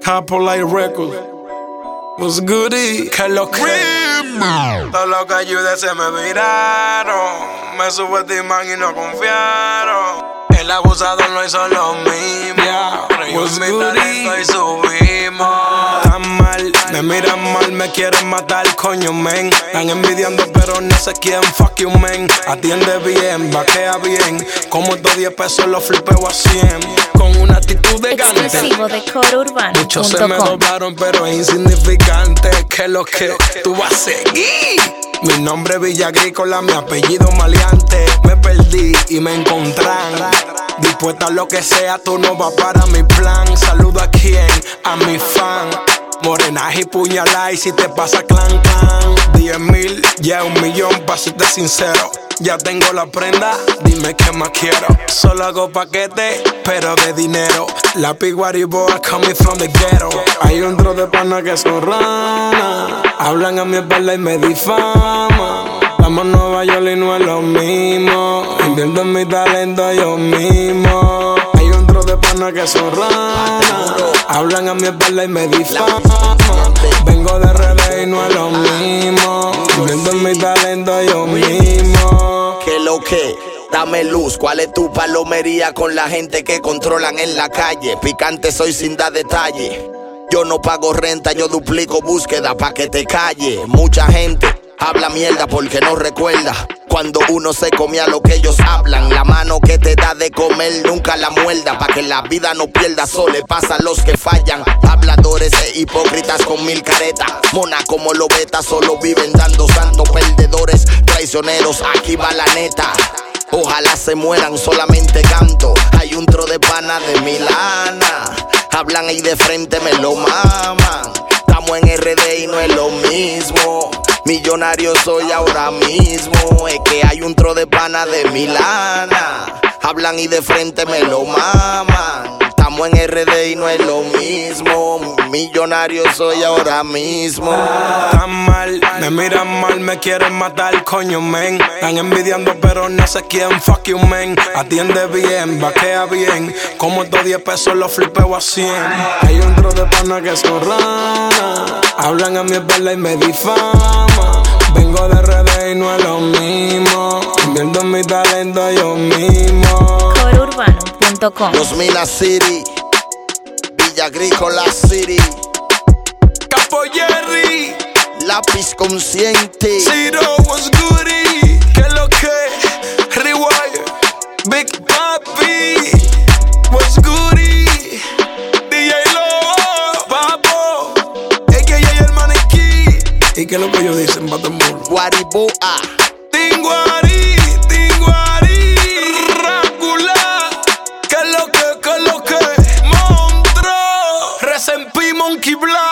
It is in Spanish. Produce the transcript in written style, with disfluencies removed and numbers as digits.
Hapolite Records. What's goody? Que lo que. Todos los que ayudé se me viraron. Me subestiman y no confiaron. El abusador no hizo lo mismo. Reímos mi talento y subimos. Tan mal, me miran mal, me quieren matar, coño, men. Están envidiando, pero no sé quién, fuck you, men. Atiende bien, vaquea bien. Como estos 10 pesos los flipeo a 100. Con una actitud de gante. Exclusivo de CoreUrbano.com. Muchos se me doblaron, pero es insignificante. Que lo que tú vas a seguir. Mi nombre es Villa Agrícola, mi apellido maleante. Me perdí y me encontrán. Dispuesta a lo que sea, tú no vas para mi plan. Saludo a quien, a mi fan. Morenaje y puñalá, y si te pasa clan clan. 10,000, ya 1,000,000, pa' serte sincero. Ya tengo la prenda, dime qué más quiero. Solo hago paquete, pero de dinero. La piguariboa coming from the ghetto. Hay un tro de pana que son ranas. Hablan a mi espalda y me difaman. Estamos en Nueva York y no es lo mismo. Invierto en mi talento yo mismo. Hay un tro de pana que son ranas. Hablan a mi espalda y me difaman. Vengo de RD y no es lo mismo. Invierto en mi talento yo mismo. ¿Qué lo que? Dame luz, ¿cuál es tu palomería con la gente que controlan en la calle? Picante soy sin dar detalle. Yo no pago renta, yo duplico búsqueda pa' que te calle. Mucha gente habla mierda porque no recuerda cuando uno se comía lo que ellos hablan. La mano que te da de comer nunca la muerda. Pa' que la vida no pierda, solo le pasa a los que fallan. Habladores e hipócritas con 1000 caretas. Mona como lobeta, solo viven dando santos. Perdedores, traicioneros, aquí va la neta. Ojalá se mueran, solamente canto. Hay un tro de pana de Milana. Hablan ahí de frente, me lo maman. Estamos en RD y no es lo mismo. Millonario soy ahora mismo. Es que hay un tro de pana de Milana. Hablan y de frente me lo maman. Estamos en RD y no es lo mismo. Millonario soy ahora mismo. Tan mal, me miran mal, me quieren matar, coño, men. Están envidiando, pero no sé quién, fuck you, men. Atiende bien, vaquea bien. Como estos 10 pesos los flipeo a 100. Hay un tro de pana que son ranas. Hablan a mi espalda y me difaman. Vengo de RD y no es lo mismo. Invierto en mi talento yo mismo. CoreUrbano.com. 2000 City, Villa Agrícola City, Capo Jerry, lápiz consciente. Ciro, what's goody? Que lo que? Rewire, Big Papi, what's goody? DJ Lobo, Papo, a.k.a. el maniquí. ¿Y qué es lo que ellos dicen, Batamur? Guariboa, Tinguari, Rácula. ¿Qué es lo que? Monstruo, Resempi, Monkey Black.